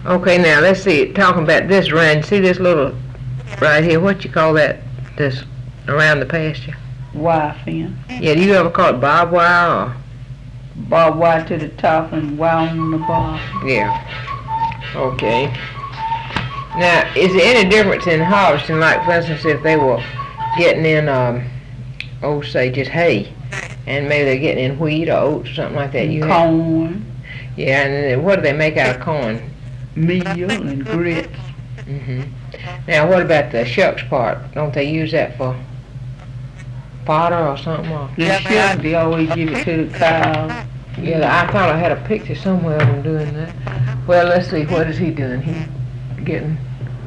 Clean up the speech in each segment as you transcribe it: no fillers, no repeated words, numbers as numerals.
Okay, now let's see. Talking about this run, see this little right here? What you call that? This around the pasture? Wire fence. Yeah. Do you ever call it barbed wire? Or? Barbed wire to the top and wire on the bottom. Yeah. Okay. Now, is there any difference in harvesting? Like, for instance, if they were getting in, say just hay, and maybe they're getting in wheat or oats or something like that. And corn. Yeah, and then what do they make out of corn? Meal and grits. Now, what about the shucks part? Don't they use that for fodder or something? Or? The shucks, they always give it to the cows. Yeah, I thought I had a picture somewhere of them doing that. Well, let's see. What is he doing? He's getting.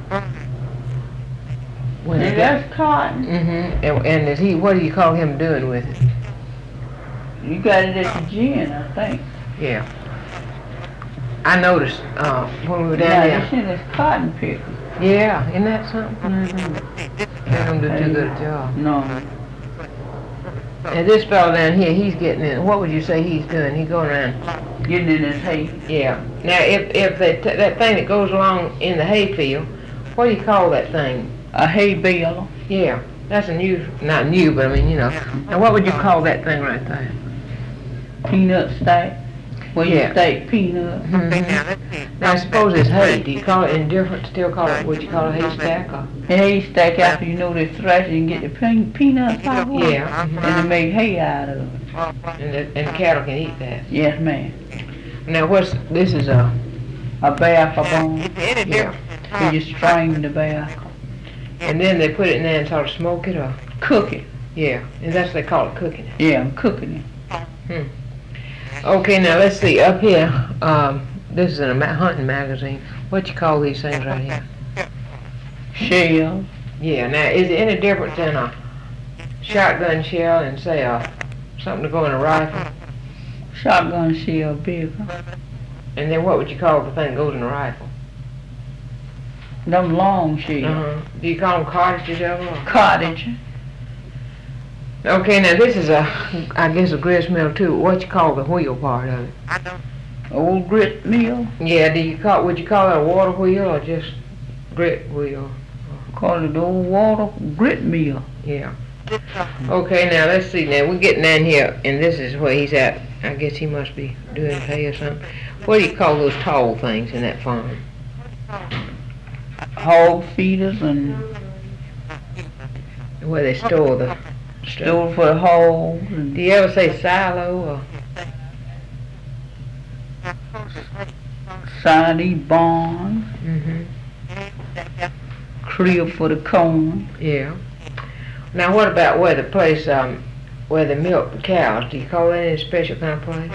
And that's cotton. And is he? What do you call him doing with it? You got it at the gin, I think. Yeah. I noticed when we were down there. Yeah, it's cotton pickers. Yeah, isn't that something? They don't do too good a job. No. And this fellow down here, he's getting in. What would you say he's doing? He's going around getting in his hay. Yeah. Now, if that thing that goes along in the hay field, what do you call that thing? A hay baler. Yeah. That's a new, not new, but I mean, you know. And what would you call that thing right there? Peanut stack. Well, you stack peanuts. Now, I suppose it's hay. Do you call it indifferent? Still call it? Would you call it a haystack? Or? A haystack after you know they thrash it and get the peanuts out of it. Yeah. And they make hay out of it. And the cattle can eat that. Yes, ma'am. Now, this is a backer bone. Yeah. So you strain the backer. And then they put it in there and sort of smoke it or cook it. Yeah, and that's what they call it, cooking it. Yeah, I'm cooking it. Okay, now let's see. Up here, this is in a hunting magazine. What you call these things right here? Shells. Yeah. Now, is there any difference in a shotgun shell and say something to go in a rifle? Shotgun shell bigger. And then what would you call the thing that goes in a rifle? Them long shells. Do you call them cartridges ever? Cottage. Okay, now this is I guess a grist mill too. What you call the wheel part of it? Old grit mill. Yeah. Would you call it a water wheel or just grit wheel? Call it the old water grit mill. Yeah. Okay, now let's see. Now we're getting down here, and this is where he's at. I guess he must be doing hay or something. What do you call those tall things in that farm? Hog feeders and where they store the store for the hogs. Do you ever say silo or Sunny barn? Crib for the corn. Yeah. Now what about where the place where they milk the cows? Do you call that any special kind of place?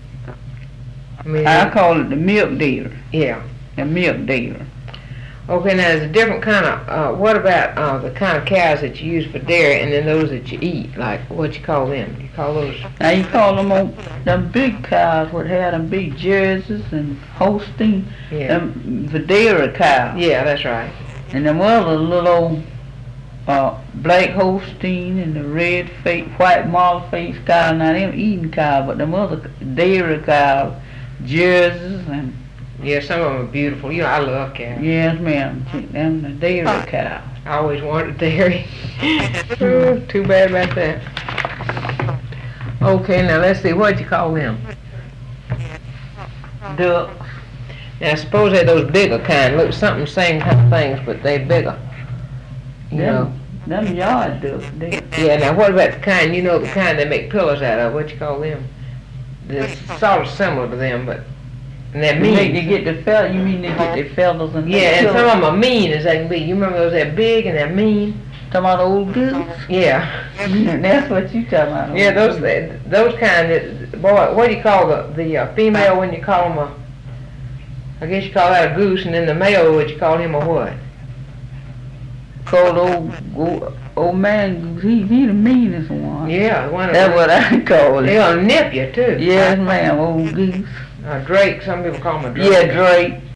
I call it the milk dealer. Yeah. The milk dealer. Okay, now there's a different kind of, what about the kind of cows that you use for dairy and then those that you eat? Like, what you call them? You call those? Now you call them big cows what had them big Jerseys and Holstein. Yeah. Them the dairy cows. Yeah, that's right. And them other little black Holstein and the red white mottled face cow. Now them eating cows, but them other dairy cows, Jerseys and. Yeah, some of them are beautiful. You know, I love cows. Yes, ma'am. Them the dairy cow. I always wanted dairy. Too bad about that. Okay, now let's see. What'd you call them? Ducks. Now, suppose they're those bigger kind. Look, something same kind of things, but they're bigger. You know. Them yard ducks. Yeah, now what about the kind, you know, the kind they make pillows out of? What you call them? They're sort of similar to them, but... And they're mean. They get the feathers. You mean they get their feathers and yeah, and some of them are mean as they can be. You remember those? They're big and they're mean. Talking about old goose. Yeah. That's what you talking about. Yeah, those kind. Boy, what do you call the female when you call them a? I guess you call that a goose, and then the male, what you call him a what? Called old man goose. He the meanest one. Yeah, one of that's what I call it. They'll nip you too. Yes, ma'am. Old goose. Drake, some people call him a drake. Yeah, Drake.